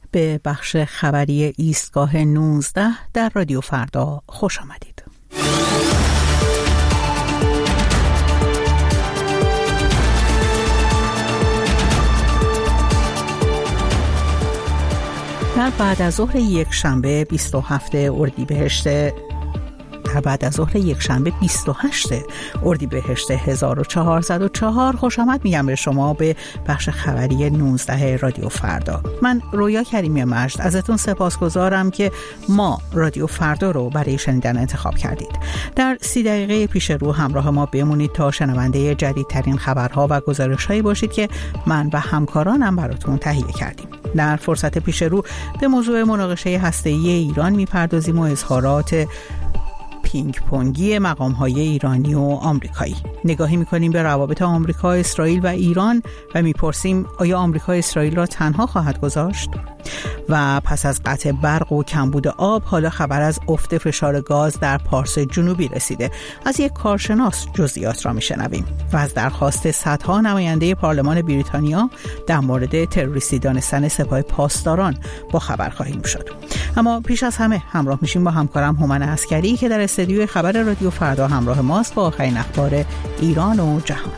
به بخش خبری ایستگاه 19 در رادیو فردا خوش آمدید. در بعد از ظهر یک شنبه 27 28 اردیبهشت 1404 خوش آمد میگم به شما به بخش خبری 19 رادیو فردا. من رویا کریمی مجد ازتون سپاسگزارم که ما رادیو فردا رو برای شنیدن انتخاب کردید. در 30 دقیقه پیش رو همراه ما بمونید تا شنونده جدیدترین خبرها و گزارش‌هایی باشید که من و همکارانم براتون تهیه کردیم. در فرصت پیش رو به موضوع مناقشه هسته‌ای ایران میپردازیم و اظهارات پینگ پونگی مقام‌های ایرانی و آمریکایی. نگاهی می‌کنیم به روابط آمریکا، اسرائیل و ایران و می‌پرسیم آیا آمریکا اسرائیل را تنها خواهد گذاشت؟ و پس از قطع برق و کمبود آب حالا خبر از افت فشار گاز در پارس جنوبی رسیده. از یک کارشناس جزئیات را می‌شنویم و از درخواست صدها نماینده پارلمان بریتانیا در مورد تروریستی دانستن سپاه پاسداران با خبر خواهیم شد. اما پیش از همه همراه میشیم با همکارم هومن عسکری که در استودیوی خبر رادیو فردا همراه ماست با آخرین اخبار ایران و جهان.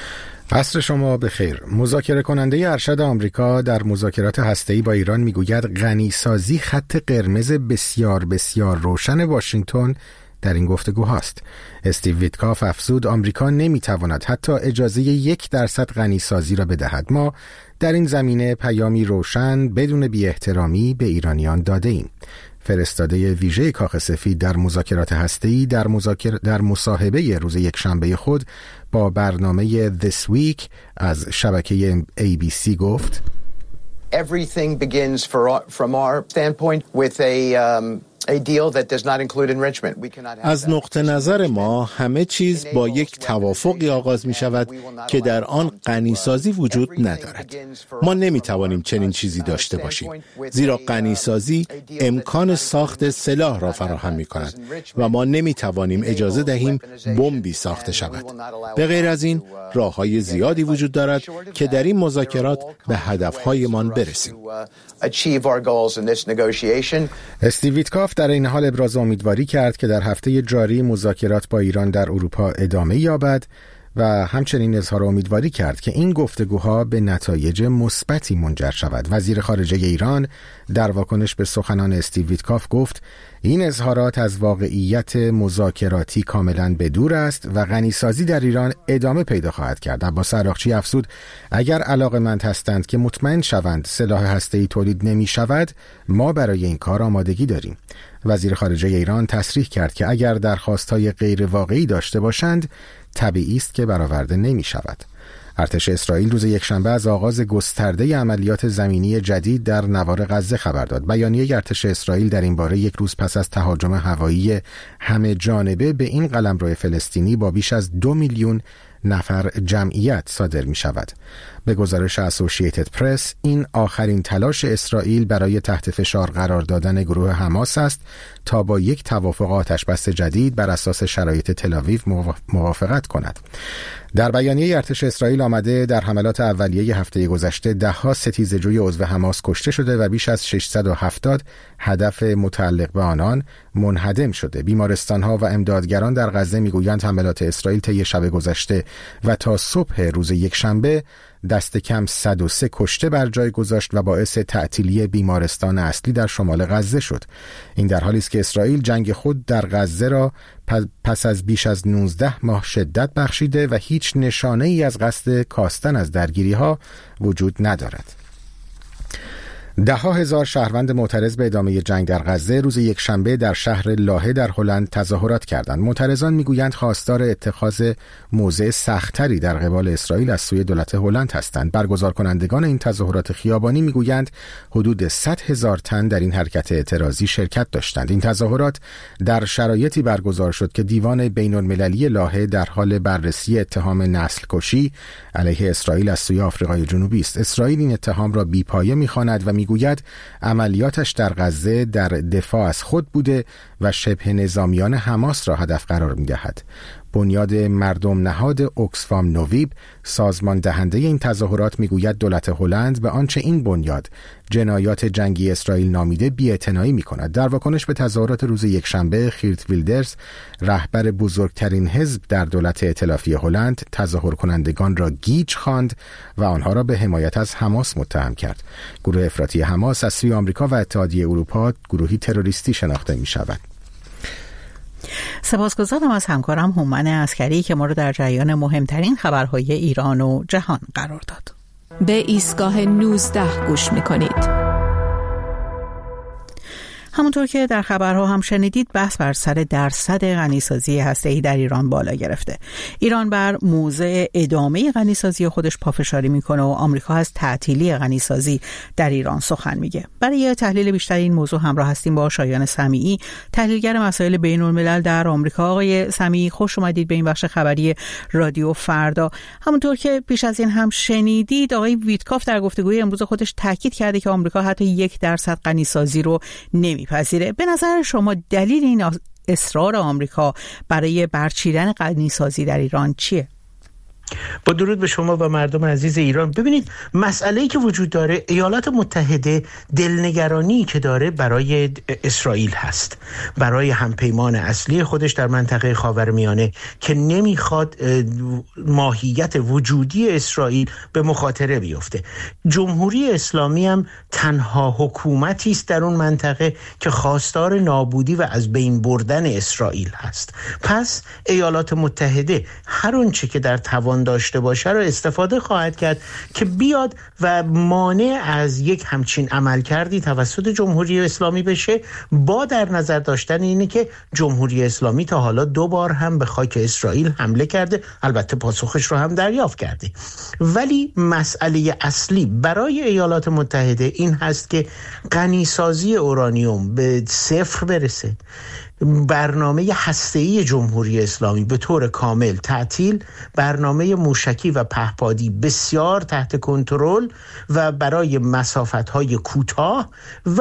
عصر شما بخیر. مذاکره کننده ارشد آمریکا در مذاکرات هسته‌ای با ایران میگوید غنیسازی خط قرمز بسیار بسیار روشن واشنگتن در این گفتگو هاست. استیو ویتکاف افزود آمریکا نمیتواند حتی اجازه 1% غنیسازی را بدهد. ما در این زمینه پیامی روشن بدون بی‌احترامی به ایرانیان داده ایم. فرستاده ویژه کاخ سفید در مذاکرات هسته‌ای در مصاحبه روز یکشنبه خود با برنامه This Week از شبکه ABC گفت Everything begins from our standpoint with a deal that does not include enrichment. از نقطه نظر ما همه چیز با یک توافقی آغاز می شود که در آن غنیسازی وجود ندارد. ما نمی توانیم چنین چیزی داشته باشیم زیرا غنیسازی امکان ساخت سلاح را فراهم می کند و ما نمی توانیم اجازه دهیم بمبی ساخته شود. به غیر از این راه‌های زیادی وجود دارد که در این مذاکرات به هدف‌هایمان برسیم. استیو ویتکاف در این حال ابراز امیدواری کرد که در هفته جاری مذاکرات با ایران در اروپا ادامه یابد و همچنین اظهار امیدواری کرد که این گفتگوها به نتایج مثبتی منجر شود. وزیر خارجه ایران در واکنش به سخنان استیو ویتکاف گفت این اظهارات از واقعیت مذاکراتی کاملا به دور است و غنیسازی در ایران ادامه پیدا خواهد کرد. عباس عراقچی افزود اگر علاقه‌مند هستند که مطمئن شوند سلاح هسته‌ای تولید نمی شود ما برای این کار آمادگی داریم. وزیر خارجه ایران تصریح کرد که اگر درخواست‌های غیر واقعی داشته باشند طبیعی است که برآورده نمی شود. ارتش اسرائیل روز یکشنبه از آغاز گسترده عملیات زمینی جدید در نوار غزه خبر داد. بیانیه ارتش اسرائیل در این باره یک روز پس از تهاجم هوایی همه جانبه به این قلمرو فلسطینی با بیش از 2 میلیون نفر جمعیت صادر می شود. به گزارش اسوسییتد پرس این آخرین تلاش اسرائیل برای تحت فشار قرار دادن گروه حماس است تا با یک توافق آتشبس جدید بر اساس شرایط تل‌آویو موافقت کند. در بیانیه ارتش اسرائیل آمده در حملات اولیه هفته گذشته ده‌ها ستیزه‌جوی عضو حماس کشته شده و بیش از 670 هدف متعلق به آنان منهدم شده. بیمارستان‌ها و امدادگران در غزه میگویند حملات اسرائیل طی شب گذشته و تا صبح روز یکشنبه دست کم 103 کشته بر جای گذاشت و باعث تعطیلی بیمارستان اصلی در شمال غزه شد. این در حالی است که اسرائیل جنگ خود در غزه را پس از بیش از 19 ماه شدت بخشیده و هیچ نشانه ای از قصد کاستن از درگیری‌ها وجود ندارد. ده‌ها هزار شهروند معترض به ادامه جنگ در غزه روز یکشنبه در شهر لاهه در هلند تظاهرات کردند. معترضان میگویند خواستار اتخاذ موضع سخت‌تری در قبال اسرائیل از سوی دولت هلند هستند. برگزار کنندگان این تظاهرات خیابانی میگویند حدود 100,000 تن در این حرکت اعتراضی شرکت داشتند. این تظاهرات در شرایطی برگزار شد که دیوان بین‌المللی لاهه در حال بررسی اتهام نسل کشی علیه اسرائیل از سوی آفریقای جنوبی است. اسرائیل این اتهام را بی‌پایه می‌خواند و میگوید عملیاتش در غزه در دفاع از خود بوده و شبه نظامیان حماس را هدف قرار می‌دهد. بنیاد مردم نهاد اوکسفام نویب، سازمان دهنده این تظاهرات، میگوید دولت هلند به آنچه این بنیاد جنایات جنگی اسرائیل نامیده بی‌اعتنایی می‌کند. در واکنش به تظاهرات روز یکشنبه، خیرت ویلدرز، رهبر بزرگترین حزب در دولت ائتلافی هلند، تظاهر کنندگان را گیج خواند و آنها را به حمایت از حماس متهم کرد. گروه افراطی حماس از سوی آمریکا و اتحادیه اروپا گروهی تروریستی شناخته می‌شود. سپاسگزارم از همکارم هومن عسکری که ما رو در جریان مهمترین خبرهای ایران و جهان قرار داد. به ایستگاه 19 گوش می‌کنید. همونطور که در خبرها هم شنیدید، بحث بر سر درصد غنیسازی هسته‌ای در ایران بالا گرفته. ایران بر موضع ادامه غنیسازی خودش پافشاری میکنه و آمریکا از تعطیلی غنیسازی در ایران سخن میگه. برای تحلیل بیشتر این موضوع همراه هستیم با شایان سمیعی، تحلیلگر مسائل بین‌الملل در آمریکا. آقای سمیعی، خوش اومدید به این بخش خبری رادیو فردا. همونطور که پیش از این هم شنیدید، آقای ویتکاف در گفتگوی امروز خودش تاکید کرده که آمریکا حتی 1% غنیسازی رو نمیپذیره. به نظر شما دلیل این اصرار آمریکا برای برچیدن غنیسازی در ایران چیه؟ با درود به شما و مردم عزیز ایران. ببینید، مسئله‌ای که وجود داره، ایالات متحده دلنگرانی که داره برای اسرائیل هست، برای همپیمان اصلی خودش در منطقه خاورمیانه که نمیخواد ماهیت وجودی اسرائیل به مخاطره بیفته. جمهوری اسلامی هم تنها حکومتی است در اون منطقه که خواستار نابودی و از بین بردن اسرائیل هست. پس ایالات متحده هر اونچه که در توان داشته باشه رو استفاده خواهد کرد که بیاد و مانع از یک همچین عملکردی توسط جمهوری اسلامی بشه، با در نظر داشتن اینه که جمهوری اسلامی تا حالا 2 بار هم به خاک اسرائیل حمله کرده، البته پاسخش رو هم دریافت کرده. ولی مسئله اصلی برای ایالات متحده این هست که غنیسازی اورانیوم به 0 برسه، برنامه هسته‌ای جمهوری اسلامی به طور کامل تعطیل، برنامه موشکی و پهپادی بسیار تحت کنترل و برای مسافت‌های کوتاه و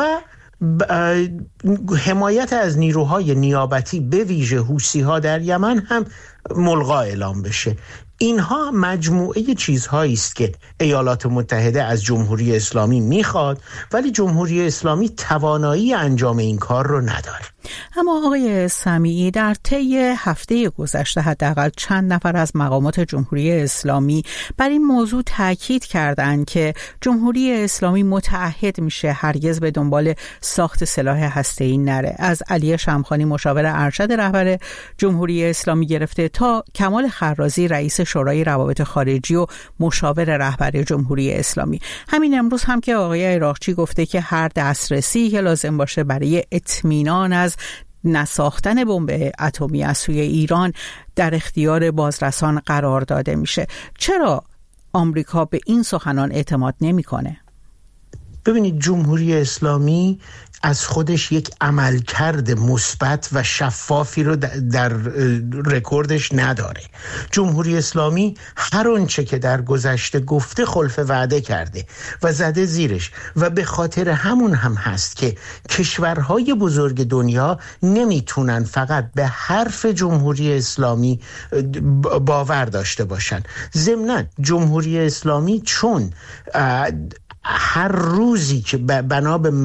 حمایت از نیروهای نیابتی به ویژه حوثی‌ها در یمن هم ملغا اعلام بشه. اینها مجموعه چیزهایی است که ایالات متحده از جمهوری اسلامی میخواد، ولی جمهوری اسلامی توانایی انجام این کار رو نداره. اما آقای سمیعی، در طی هفته گذشته حداقل چند نفر از مقامات جمهوری اسلامی بر این موضوع تاکید کردند که جمهوری اسلامی متعهد میشه هرگز به دنبال ساخت سلاح هسته‌ای نره. از علی شمخانی مشاور ارشد رهبر جمهوری اسلامی گرفته تا کمال خرازی رئیس شورای روابط خارجی و مشاور رهبر جمهوری اسلامی. همین امروز هم که آقای عراقچی گفته که هر دسترسی که لازم باشه برای اطمینان از نساختن بمب اتمی از سوی ایران در اختیار بازرسان قرار داده میشه. چرا آمریکا به این سخنان اعتماد نمیکنه؟ ببینید، جمهوری اسلامی از خودش یک عملکرد مثبت و شفافی رو در رکوردش نداره. جمهوری اسلامی هر آنچه که در گذشته گفته خلف وعده کرده و زده زیرش و به خاطر همون هم هست که کشورهای بزرگ دنیا نمیتونن فقط به حرف جمهوری اسلامی باور داشته باشن. ضمناً جمهوری اسلامی چون هر روزی که بنا به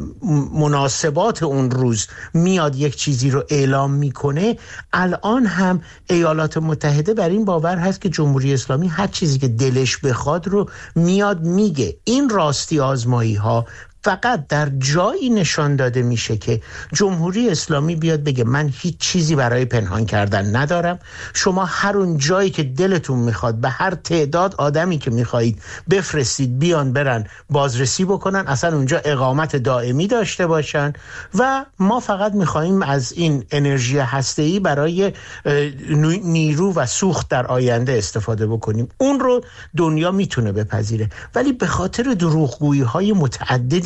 مناسبات اون روز میاد یک چیزی رو اعلام میکنه، الان هم ایالات متحده بر این باور هست که جمهوری اسلامی هر چیزی که دلش بخواد رو میاد میگه. این راستی آزمایی ها فقط در جایی نشان داده میشه که جمهوری اسلامی بیاد بگه من هیچ چیزی برای پنهان کردن ندارم، شما هر اون جایی که دلتون میخواد به هر تعداد آدمی که میخواهید بفرستید بیان برن بازرسی بکنن، اصلا اونجا اقامت دائمی داشته باشن و ما فقط میخواییم از این انرژی هسته‌ای برای نیرو و سوخت در آینده استفاده بکنیم. اون رو دنیا میتونه بپذیره، ولی به خاطر دروغگویی های متعددی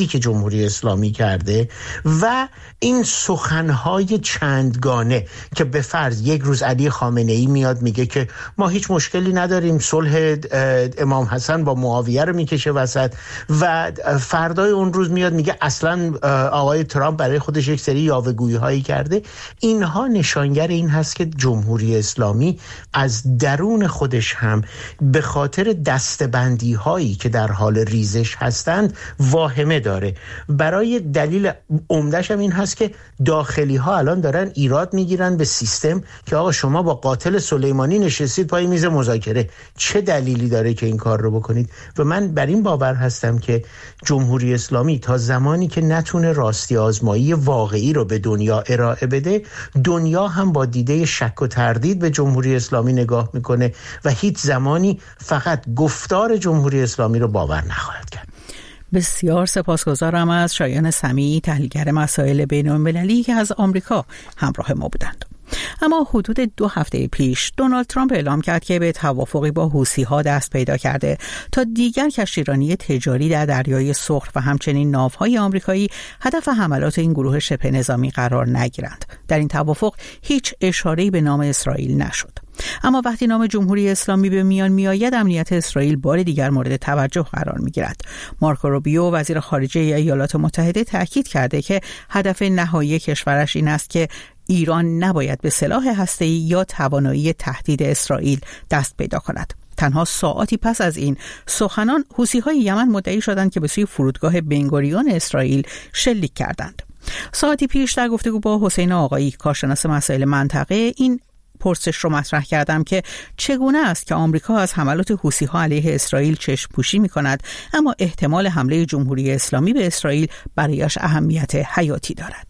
که جمهوری اسلامی کرده و این سخنهای چندگانه که به فرض یک روز علی خامنه‌ای میاد میگه که ما هیچ مشکلی نداریم، صلح امام حسن با معاویه رو میکشه وسط، و فردای اون روز میاد میگه اصلا آقای ترامپ برای خودش یک سری یاوه‌گویی هایی کرده. اینها نشانگر این هست که جمهوری اسلامی از درون خودش هم به خاطر دستبندی هایی که در حال ریزش هستند واهمه داره. برای دلیل عمده‌ش هم این هست که داخلی ها الان دارن ایراد میگیرن به سیستم که آقا شما با قاتل سلیمانی نشستید پای میز مذاکره، چه دلیلی داره که این کار رو بکنید؟ و من بر این باور هستم که جمهوری اسلامی تا زمانی که نتونه راستی آزمایی واقعی رو به دنیا ارائه بده، دنیا هم با دیده شک و تردید به جمهوری اسلامی نگاه میکنه و هیچ زمانی فقط گفتار جمهوری اسلامی رو باور نخواهد کرد. بسیار سپاسگزارم از شایان سمیعی، تحلیلگر مسائل بین‌المللی که از آمریکا همراه ما بودند. اما حدود 2 هفته پیش دونالد ترامپ اعلام کرد که به توافقی با حوثی‌ها دست پیدا کرده تا دیگر کشتیرانی تجاری در دریای سرخ و همچنین ناوهای آمریکایی هدف حملات این گروه شبه نظامی قرار نگیرند. در این توافق هیچ اشاره‌ای به نام اسرائیل نشد. اما وقتی نام جمهوری اسلامی به میان میآید، امنیت اسرائیل بار دیگر مورد توجه قرار می‌گیرد. مارکو روبیو وزیر خارجه ایالات متحده تاکید کرده که هدف نهایی کشورش این است که ایران نباید به سلاح هسته‌ای یا توانایی تهدید اسرائیل دست پیدا کند. تنها ساعاتی پس از این سخنان، حوثی‌های یمن مدعی شدند که به سوی فرودگاه بنگوریون اسرائیل شلیک کردند. ساعتی پیش در گفتگو با حسین آقایی، کارشناس مسائل منطقه، این پرسش رو مطرح کردم که چگونه است که آمریکا از حملات حوثی‌ها علیه اسرائیل چشم پوشی می‌کند اما احتمال حمله جمهوری اسلامی به اسرائیل برایش اهمیت حیاتی دارد.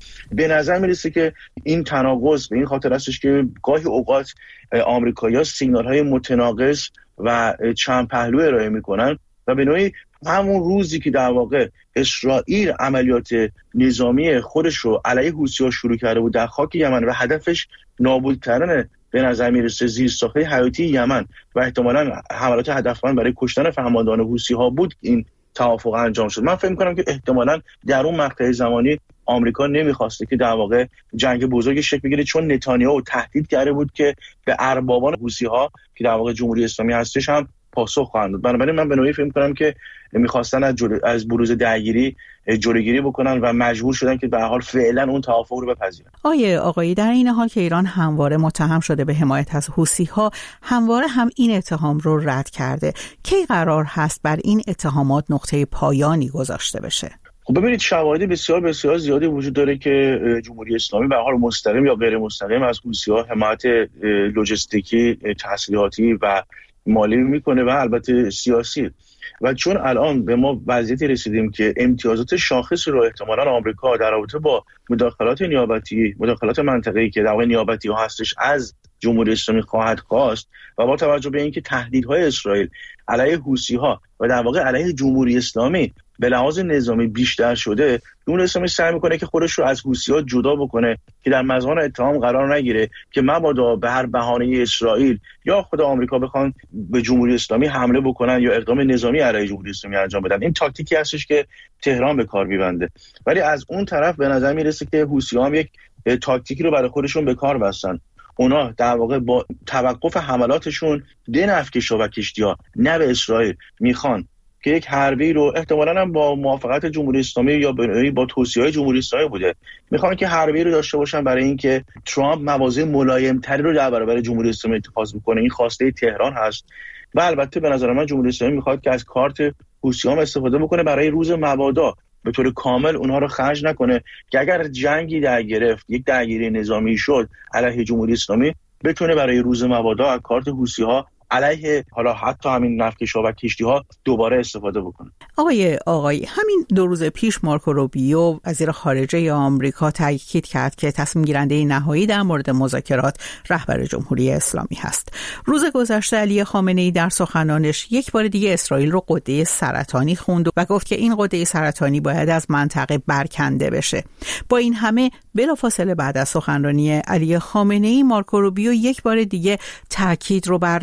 به نظر میرسه که این تناقض به این خاطر هستش که گاهی اوقات آمریکایی‌ها سیگنال‌های متناقض و چند پهلو ارائه می‌کنن و به نوعی همون روزی که در واقع اسرائیل عملیات نظامی خودش رو علیه حوثی‌ها شروع کرده بود در خاک یمن و هدفش نابود کردن به نظر میرسه زیرساخت‌های حیاتی یمن و احتمالاً حملات هدفمند برای کشتن فرماندهان حوثی‌ها بود، این توافق انجام شد. من فکر می‌کنم که احتمالاً در اون مقطع زمانی آمریکا نمیخواسته که در واقع جنگ بزرگی شکل بگیره، چون نتانیاهو تهدید کرده بود که به اربابان حوثی‌ها که در واقع جمهوری اسلامی هستش هم پاسخ خواهند داد. بنابراین من به نوعی فکر می‌کنم که می‌خواستن از بروز درگیری جلوگیری بکنن و مجبور شدن که به هر حال فعلا اون توافق رو بپذیرن. آقایی، در این حال که ایران همواره متهم شده به حمایت از حوثی‌ها، همواره هم این اتهام رو رد کرده. کی قرار هست بر این اتهامات نقطه پایانی گذاشته بشه؟ خب ببینید، شواهد بسیار بسیار زیادی وجود داره که جمهوری اسلامی به هر حال مستقیم یا غیر مستقیم از حوثی‌ها حمایت لوجستیکی، تسلیحاتی و مالی میکنه و البته سیاسی. و چون الان به ما وضعیتی رسیدیم که امتیازات شاخص رو احتمالاً آمریکا در رابطه با مداخلات نیابتی، مداخلات منطقه‌ای که در واقع نیابتی ها هستش از جمهوری اسلامی خواهد خواست و با توجه به اینکه تهدیدهای اسرائیل علیه حوثی‌ها و در واقع علیه جمهوری اسلامی به لحاظ نظامی بیشتر شده، جمهوری اسلامی سعی میکنه که خودش رو از حوثی‌ها جدا بکنه که در مزان اتهام قرار نگیره که مبادا به هر بهانه اسرائیل یا خود آمریکا بخوان به جمهوری اسلامی حمله بکنن یا اقدام نظامی علیه جمهوری اسلامی انجام بدن. این تاکتیکی هستش که تهران به کار میبنده. ولی از اون طرف به نظر میرسه که حوثی‌ها هم یک تاکتیکی رو برای خودشون به کار بستن. اونا در واقع با توقف حملاتشون به نفت کشتی و کشتی‌ها نه به اسرائیل میخوان که یک حربی رو احتمالاً هم با موافقت جمهوری اسلامی یا با توصیه‌های جمهوری اسلامی بوده، میخوان که حربی رو داشته باشن برای اینکه ترامپ مواضع ملایم‌تری رو در برابر جمهوری اسلامی اتخاذ بکنه. این خواسته تهران هست و البته به نظر من جمهوری اسلامی میخواد که از کارت حوثی‌ها استفاده بکنه برای روز مبادا، به طور کامل اونها رو خرج نکنه که اگر جنگی در گرفت، یک درگیری نظامی شد علیه جمهوری اسلامی، بتونه برای روز مبادا از کارت حوثی‌ها علیه حالا حتی همین نفتکش‌ها و کشتی‌ها دوباره استفاده بکنه. آقای همین 2 روز پیش مارکو روبیو وزیر خارجه آمریکا تاکید کرد که تصمیم گیرنده نهایی در مورد مذاکرات رهبر جمهوری اسلامی هست. روز گذشته علی خامنه‌ای در سخنانش یک بار دیگه اسرائیل رو غده سرطانی خوند و گفت که این غده سرطانی باید از منطقه برکنده بشه. با این همه بلافاصله بعد از سخنرانی علی خامنه‌ای، مارکو روبیو یک بار دیگه تاکید رو بر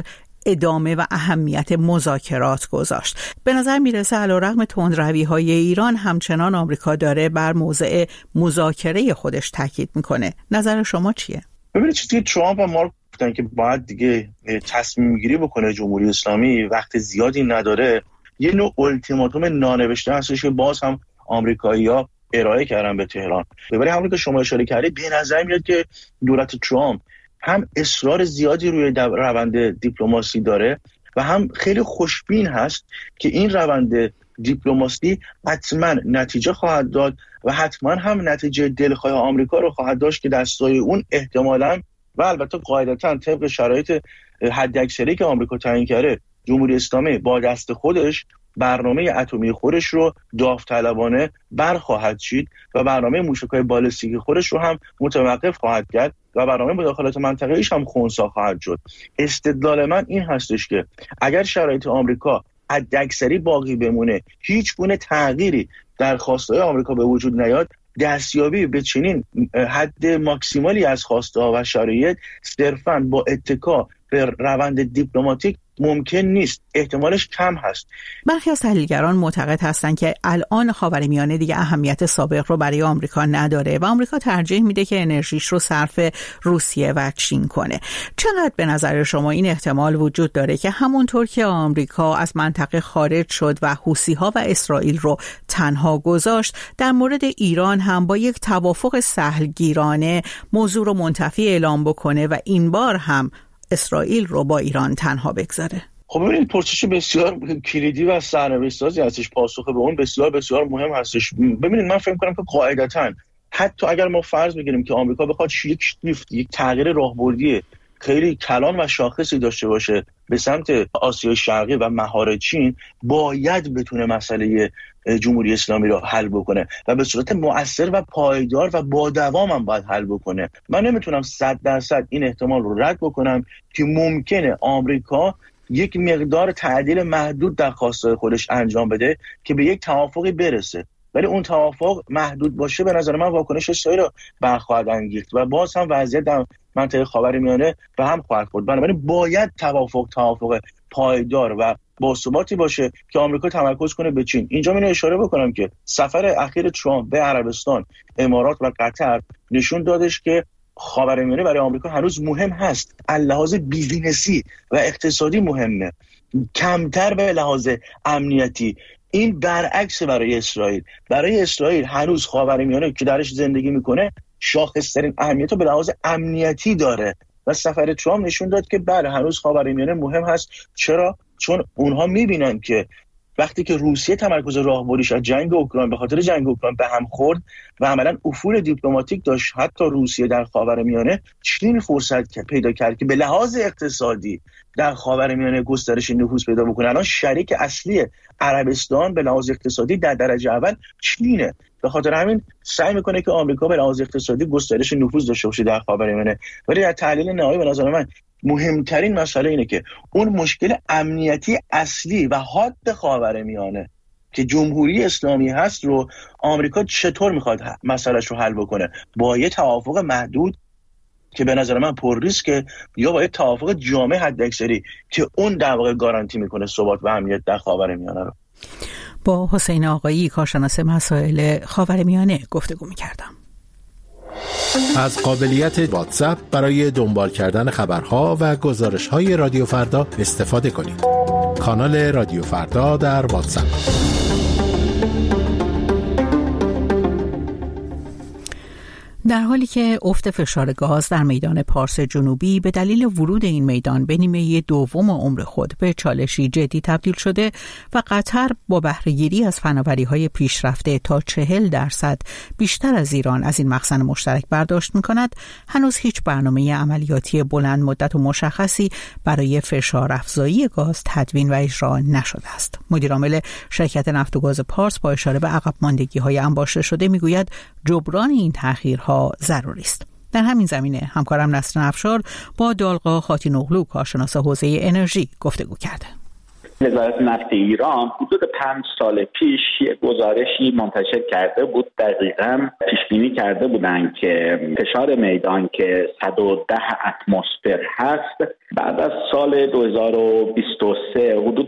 ادامه و اهمیت مذاکرات گذاشت. به نظر میرسه علیرغم تندروی‌های ایران همچنان آمریکا داره بر موضع مذاکره خودش تاکید میکنه. نظر شما چیه؟ ببینید چیزی ترامپ و مارک گفتن که باید دیگه تصمیم گیری بکنه جمهوری اسلامی، وقت زیادی نداره. یه نوع التیماتوم نانوشته هستش که باز هم آمریکایی‌ها ارائه کردن به تهران. برای همون که شما اشاره کردید، به نظر میاد که دولت ترامپ هم اصرار زیادی روی روند دیپلماسی داره و هم خیلی خوشبین هست که این روند دیپلماسی حتما نتیجه خواهد داد و حتما هم نتیجه دلخواه آمریکا رو خواهد داشت که دستای اون احتمالاً و البته قاعدتاً طبق شرایط حداکثری که آمریکا تعیین کرده، جمهوری اسلامی با دست خودش برنامه اتمی خودش رو داوطلبانه برخواهد چید و برنامه موشک‌های بالستیکی خودش رو هم متوقف خواهد کرد و برنامه مداخلات منطقه‌ایش هم خنثی خواهد شد. استدلال من این هستش که اگر شرایط آمریکا حداکثری باقی بمونه، هیچ گونه تغییری در خواسته‌های آمریکا به وجود نیاد، دستیابی به چنین حد ماکسیمالی از خواسته‌ها و شرایط صرفاً با اتکا به روند دیپلماتیک ممکن نیست، احتمالش کم هست. برخی از تحلیلگران معتقد هستند که الان خاورمیانه دیگه اهمیت سابق رو برای آمریکا نداره و آمریکا ترجیح میده که انرژیش رو صرف روسیه و چین کنه. چقدر به نظر شما این احتمال وجود داره که همونطور که آمریکا از منطقه خارج شد و حوثی‌ها و اسرائیل رو تنها گذاشت، در مورد ایران هم با یک توافق سهلگیرانه موضوع رو منتفی اعلام بکنه و این بار هم اسرائیل رو با ایران تنها بگذاره؟ خب ببینید، پرسش بسیار کلیدی و سرنوشت‌سازی هستش. پاسخ به اون بسیار بسیار مهم هستش. ببینید، من فکر می‌کنم که قاعدتاً حتی اگر ما فرض بگیریم که آمریکا بخواد یک تغییر راهبردی خیلی کلان و شاخصی داشته باشه به سمت آسیای شرقی و مهار چین، باید بتونه مسئله جمهوری اسلامی رو حل بکنه و به صورت مؤثر و پایدار و با دوام هم باید حل بکنه. من نمیتونم 100% این احتمال رو رد بکنم که ممکنه آمریکا یک مقدار تعدیل محدود در خواسته‌های خودش انجام بده که به یک توافقی برسه، ولی اون توافق محدود باشه. به نظر من واکنش اسرائیل رو برخواهد انگیخت و باز هم وضعیت در منطقه خاورمیانه به هم خواهد خورد. بنابراین باید توافق پایدار و باثباتی باشه که آمریکا تمرکز کنه به چین. اینجا من اشاره بکنم که سفر اخیر ترامپ به عربستان، امارات و قطر نشون دادش که خاورمیانه برای آمریکا هنوز مهم هست. از لحاظ بیزینسی و اقتصادی مهمه، کمتر به لحاظ امنیتی. این برعکس برای اسرائیل هنوز خاورمیانه که درش زندگی میکنه شاخص‌ترین اهمیت رو به لحاظ امنیتی داره و سفر ترامپ نشون داد که بله، هنوز خاورمیانه مهم هست. چرا؟ چون اونها میبینن که وقتی که روسیه تمرکز راهبردیش از جنگ اوکراین به خاطر جنگ اوکراین به هم خورد و عملاً افول دیپلماتیک داشت حتی روسیه در خاورمیانه، چین فرصت پیدا کرد که به لحاظ اقتصادی در خاورمیانه گسترش نفوذ پیدا بکنه. الان شریک اصلی عربستان به لحاظ اقتصادی در درجه اول چینه. به خاطر همین سعی میکنه که آمریکا به لحاظ اقتصادی گسترش نفوذ داشته باشه در خاورمیانه. ولی در تحلیل نهایی به نظر من مهمترین مسئله اینه که اون مشکل امنیتی اصلی و حاد خاورمیانه که جمهوری اسلامی هست رو آمریکا چطور میخواد مسئلهش رو حل بکنه؟ با یه توافق محدود که به نظر من پر ریسکه، یا با یه توافق جامع حداکثری که اون در واقع گارانتی میکنه ثبات و امنیت در خاورمیانه رو. با حسین آقایی، کارشناس مسائل خاورمیانه گفتگو میکردم. از قابلیت واتساپ برای دنبال کردن خبرها و گزارش‌های رادیو فردا استفاده کنید. کانال رادیو فردا در واتساپ. در حالی که افت فشار گاز در میدان پارس جنوبی به دلیل ورود این میدان به نیمه دوم عمر خود به چالشی جدی تبدیل شده و قطر با بهره‌گیری از فناوری‌های پیشرفته تا 40% بیشتر از ایران از این مخزن مشترک برداشت می‌کند، هنوز هیچ برنامه عملیاتی بلند مدت و مشخصی برای فشار افزایی گاز تدوین و اجرا نشده است. مدیر عامل شرکت نفت و گاز پارس با اشاره به عقب ماندگی‌های انباشته شده می‌گوید جبران این تأخیرها ضروری است. در همین زمینه همکارم نسرین افشار با دالقا خاتینوغلو، کارشناس حوزه انرژی، گفتگو کرده. وزارت نفت ایران حدود 5 سال پیش یک گزارشی منتشر کرده بود. دقیقاً پیش بینی کرده بودند که فشار میدان که 110 اتمسفر هست بعد از سال 2023 حدود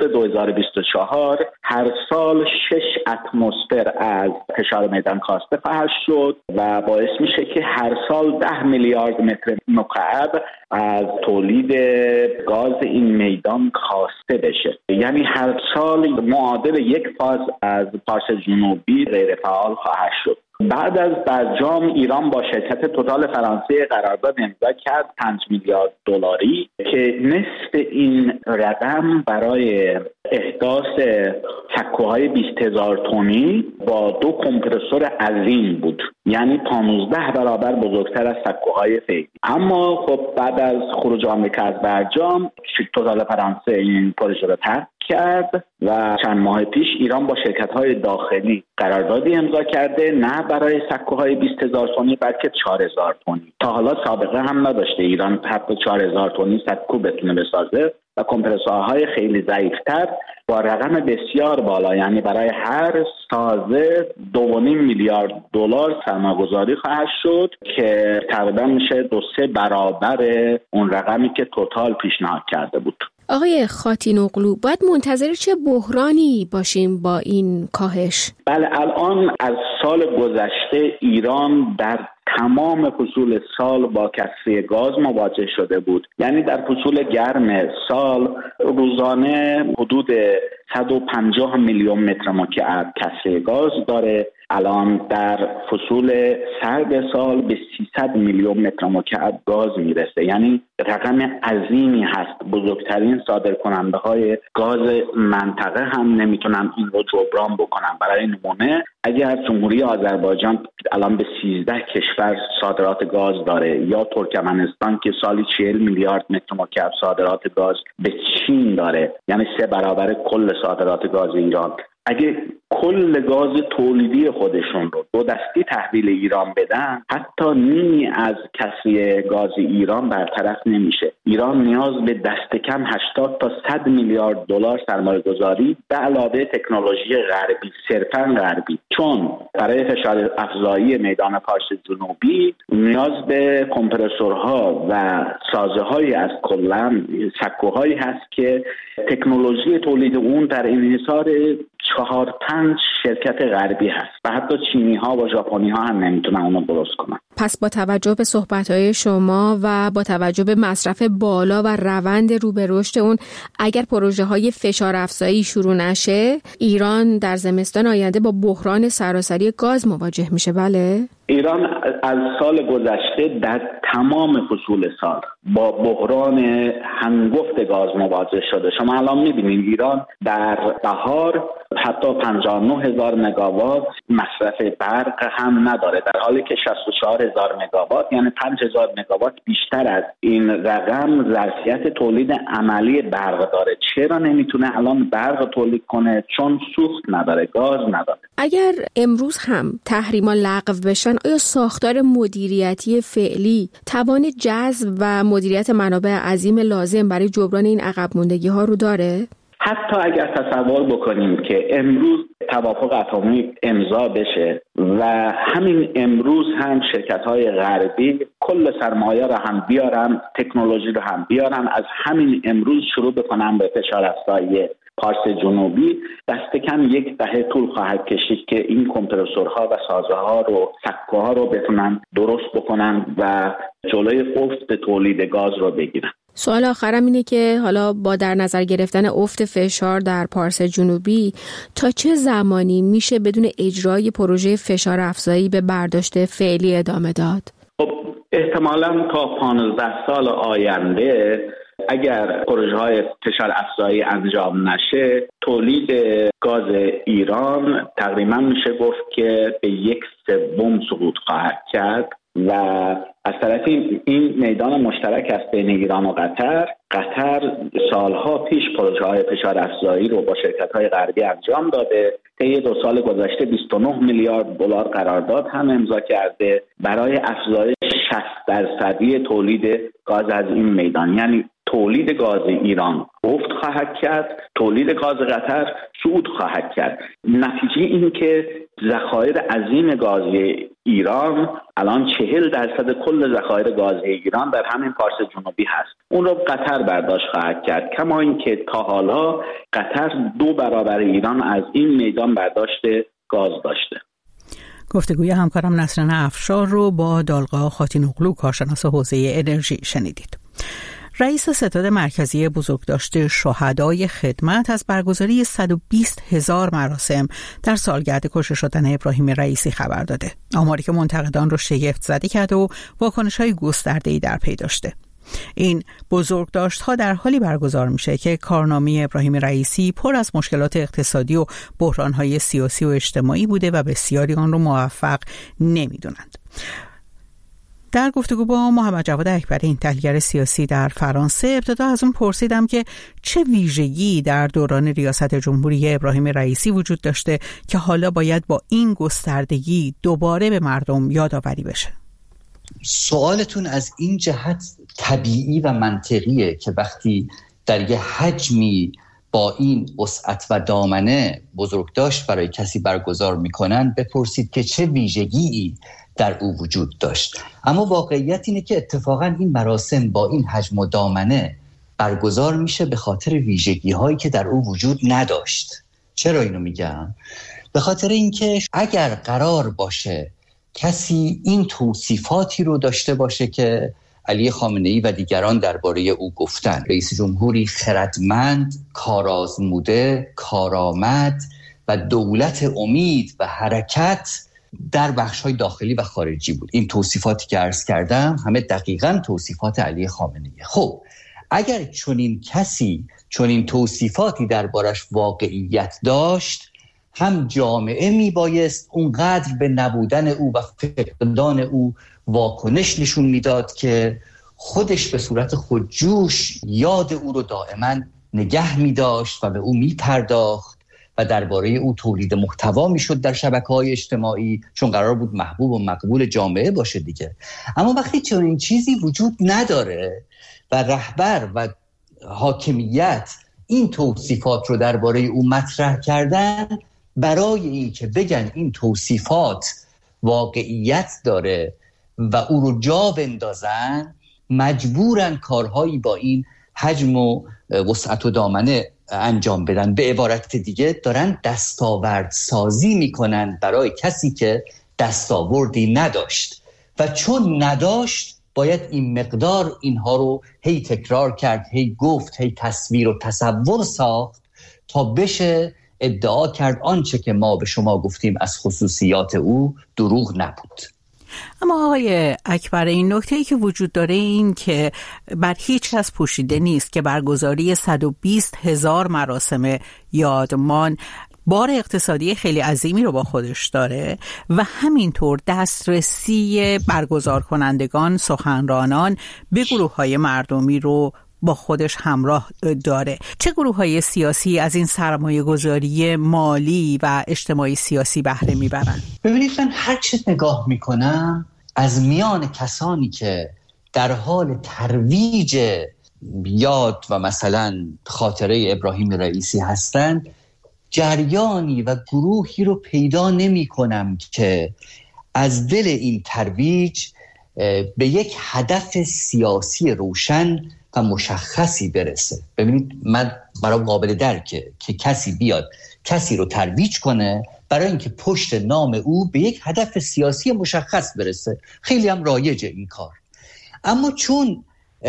2024 هر سال 6 اتمسفر از فشار میدان کاسته خواهد شد و باعث میشه که هر سال 10 میلیارد متر مکعب از تولید گاز این میدان کاسته بشه. یعنی هر سال معادل یک فاز از پارس جنوبی غیر فعال خواهد شد. بعد از برجام ایران با شرکت توتال فرانسه قرارداد امضا کرد 5 میلیارد دلاری که نصف این رقم برای احداث سکوهای 20,000 تنی با 2 کمپرسور عظیم بود، یعنی 15 برابر بزرگتر از سکوهای فعلی. اما خب بعد از خروج آمریکا از برجام توتال فرانسه این پروژه را ترک کرد و چند ماه پیش ایران با شرکت‌های داخلی قراردادی امضا کرده، نه برای سکوهای 20,000 تنی بلکه 4,000 تنی. تا حالا سابقه هم نداشته ایران حتی 4,000 تنی سکو بتونه بسازه و کمپرسورهای خیلی ضعیف‌تر با رقم بسیار بالا، یعنی برای هر سازه 2.5 میلیارد دلار سرمایه‌گذاری خواهد شد که تقریبا میشه 2-3 برابر اون رقمی که توتال پیشنهاد کرده بود. آقای خاتینوغلو، باید منتظر چه بحرانی باشیم با این کاهش؟ بله، الان از سال گذشته ایران در تمام فصول سال با کسری گاز مواجه شده بود. یعنی در فصول گرم سال روزانه حدود 150 میلیون متر مکعب کسری گاز داره. الان در فصول سرد سال به 300 میلیون متر مکعب گاز میرسه. یعنی رقم عظیمی هست. بزرگترین صادرکننده های گاز منطقه هم نمیتونن این رو جبران بکنن. برای نمونه اگر جمهوری آذربایجان الان به 13 کشور صادرات گاز داره، یا ترکمنستان که سالی 40 میلیارد متر مکعب صادرات گاز به چین داره، یعنی 3 برابر کل صادرات گاز ایران، اگه کل گاز تولیدی خودشون رو 2 دستی تحویل ایران بدن، حتی نیمی از کسری گاز ایران برطرف نمیشه. ایران نیاز به دست کم 80 تا 100 میلیارد دلار سرمایه گذاری به علاوه تکنولوژی غربی، صرفاً غربی، چون برای فشار افزایی میدان پارس جنوبی نیاز به کمپرسورها و سازه‌هایی از کلاً سکوهایی هست که تکنولوژی تولید اون در انحصار 4-5 شرکت غربی هست و حتی چینی ها و ژاپنی ها هم نمیتونن اونو درست کنن. پس با توجه به صحبت‌های شما و با توجه به مصرف بالا و روند رو به رشد اون، اگر پروژه‌های فشار افزایی شروع نشه، ایران در زمستان آینده با بحران سراسری گاز مواجه میشه. بله؟ ایران از سال گذشته در تمام فصول سال با بحران هنگفت گاز مواجه شده. شما الان می‌بینید ایران در بهار حتی 59,000 مگاوات مصرف برق هم نداره، در حالی که 64,000 مگاوات یعنی 5,000 مگاوات بیشتر از این رقم ظرفیت تولید عملی برق داره. چرا نمیتونه الان برق تولید کنه؟ چون سوخت نداره، گاز نداره. اگر امروز هم تحریما لغو بشن، آیا ساختار مدیریتی فعلی توان جذب و مدیریت منابع عظیم لازم برای جبران این عقب موندگی ها رو داره؟ حتی اگر تصور بکنیم که امروز توافق اتمی امضا بشه و همین امروز هم شرکت‌های غربی کل سرمایه را هم بیارن، تکنولوژی را هم بیارن، از همین امروز شروع بکنن به فشار افزایی پارس جنوبی، دست کم 1 دهه طول خواهد کشید که این کمپرسورها و سازه‌ها رو، سکوها رو بتونن درست بکنن و جلوی افت تولید گاز رو بگیرن. سوال آخرم اینه که حالا با در نظر گرفتن افت فشار در پارس جنوبی، تا چه زمانی میشه بدون اجرای پروژه فشار افزایی به برداشت فعلی ادامه داد؟ خب احتمالاً تا 15 سال آینده اگر پروژه‌های فشار افزایی انجام نشه، تولید گاز ایران تقریباً میشه گفت که به 1/3 سقوط خواهد کرد و از طرف این میدان مشترک است بین ایران و قطر. قطر سالها پیش پروژه‌های فشار افزایی رو با شرکت‌های غربی انجام داده. طی 2 سال گذشته 29 میلیارد دلار قرارداد هم امضا کرده برای افزایش 60% تولید گاز از این میدان. یعنی تولید گاز ایران افت خواهد کرد، تولید گاز قطر صعود خواهد کرد. نتیجه این که ذخایر عظیم گازی ایران الان 40% کل ذخایر گازی ایران در همین پارس جنوبی هست. اون رو قطر برداشت خواهد کرد، کما اینکه تا حالا قطر 2 برابر ایران از این میدان برداشت گاز داشته. گفتگوی همکارم نسرین افشار رو با دالقا خاتینوغلو کارشناس حوزه انرژی شنیدید. رئیس ستاد مرکزی بزرگداشت شهدای خدمت از برگزاری 120,000 مراسم در سالگرد کشته شدن ابراهیم رئیسی خبر داده. آماری که منتقدان رو شگفت زده کرده و واکنش‌های گسترده‌ای در پی داشته. این بزرگداشت‌ها در حالی برگزار میشه که کارنامه ابراهیم رئیسی پر از مشکلات اقتصادی و بحران‌های سیاسی و اجتماعی بوده و بسیاری آن رو موفق نمی‌دونند. در گفتگو با محمد جواد اکبری، این تحلیلگر سیاسی در فرانسه، ابتدا از اون پرسیدم که چه ویژگی در دوران ریاست جمهوری ابراهیم رئیسی وجود داشته که حالا باید با این گستردگی دوباره به مردم یادآوری بشه. سوالتون از این جهت طبیعی و منطقیه که وقتی در یه حجمی با این وسعت و دامنه بزرگداشت برای کسی برگزار میکنن بپرسید که چه ویژگی در او وجود داشت. اما واقعیت اینه که اتفاقا این مراسم با این حجم و دامنه برگزار میشه به خاطر ویژگی هایی که در او وجود نداشت. چرا اینو میگم؟ به خاطر اینکه اگر قرار باشه کسی این توصیفاتی رو داشته باشه که علی خامنه‌ای و دیگران درباره او گفتن، رئیس جمهوری خردمند، کارآزموده، کارآمد و دولت امید و حرکت در بخش‌های داخلی و خارجی بود. این توصیفاتی که عرض کردم همه دقیقاً توصیفات علی خامنه‌ای. خب اگر چنین کسی چنین توصیفاتی دربارش واقعیت داشت، هم جامعه میبایست اونقدر به نبودن او و فقدان او واکنش نشون میداد که خودش به صورت خودجوش یاد او رو دائما نگه میداشت و به او میپرداخت و درباره او تولید محتوا میشد در شبکه‌های اجتماعی، چون قرار بود محبوب و مقبول جامعه باشه دیگه. اما وقتی چنین چیزی وجود نداره و رهبر و حاکمیت این توصیفات رو درباره او مطرح کردن، برای این که بگن این توصیفات واقعیت داره و او رو جا بندازن، مجبورن کارهایی با این حجم و وسعت و دامنه انجام بدن. به عبارت دیگه دارن دستاورد سازی میکنن برای کسی که دستاوردی نداشت و چون نداشت باید این مقدار اینها رو هی تکرار کرد، هی گفت، هی تصویر و تصور ساخت تا بشه ادعا کرد آنچه که ما به شما گفتیم از خصوصیات او دروغ نبود. اما آقای اکبر، این نکته‌ای که وجود داره این که بر هیچ کس پوشیده نیست که برگزاری 120,000 مراسم یادمان بار اقتصادی خیلی عظیمی رو با خودش داره و همینطور دسترسی برگزار کنندگان، سخنرانان به گروه‌های مردمی رو با خودش همراه داره. چه گروه‌های سیاسی از این سرمایه‌گذاری مالی و اجتماعی سیاسی بهره میبرن؟ ببینید، من هر چه نگاه میکنم از میان کسانی که در حال ترویج یاد و مثلا خاطره ابراهیم رئیسی هستند، جریانی و گروهی رو پیدا نمی کنم که از دل این ترویج به یک هدف سیاسی روشن و مشخصی برسه. ببینید، من برای قابل درکه که کسی بیاد کسی رو ترویج کنه برای اینکه پشت نام او به یک هدف سیاسی مشخص برسه. خیلی هم رایجه این کار. اما چون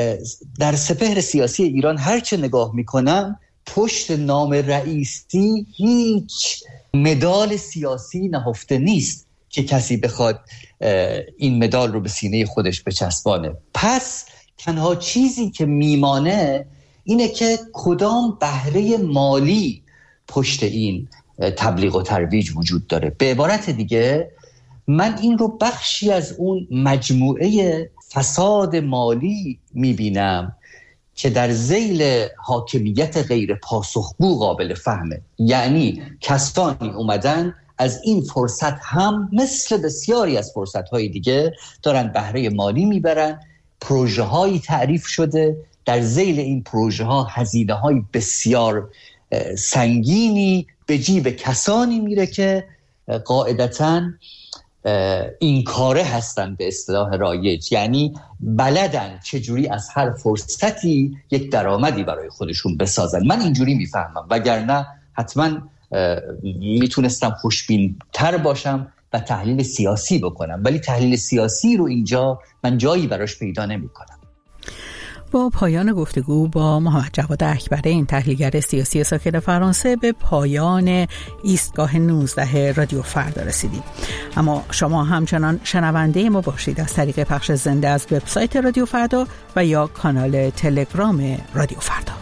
در سپهر سیاسی ایران هرچه نگاه میکنم پشت نام رئیسی هیچ مدال سیاسی نهفته نیست که کسی بخواد این مدال رو به سینه خودش بچسبانه. پس تنها چیزی که میمانه اینه که کدام بهره مالی پشت این تبلیغ و ترویج وجود داره. به عبارت دیگه من این رو بخشی از اون مجموعه فساد مالی میبینم که در ذیل حاکمیت غیر پاسخگو قابل فهمه. یعنی کسانی اومدن از این فرصت هم مثل بسیاری از فرصت‌های دیگه دارن بهره مالی میبرن. پروژه‌هایی تعریف شده در ذیل این پروژه ها هزینه های بسیار سنگینی به جیب کسانی میره که قاعدتاً این کاره هستن به اصطلاح رایج، یعنی بلدن چجوری از هر فرصتی یک درآمدی برای خودشون بسازن. من اینجوری میفهمم، وگرنه حتما میتونستم خوشبین تر باشم و تحلیل سیاسی بکنم، ولی تحلیل سیاسی رو اینجا من جایی براش پیدا نمی کنم. با پایان گفتگو با محمد جواد اکبری، این تحلیلگر سیاسی ساکن فرانسه، به پایان ایستگاه 19 رادیو فردا رسیدیم. اما شما همچنان شنونده ما باشید از طریق پخش زنده از وبسایت رادیو فردا و یا کانال تلگرام رادیو فردا.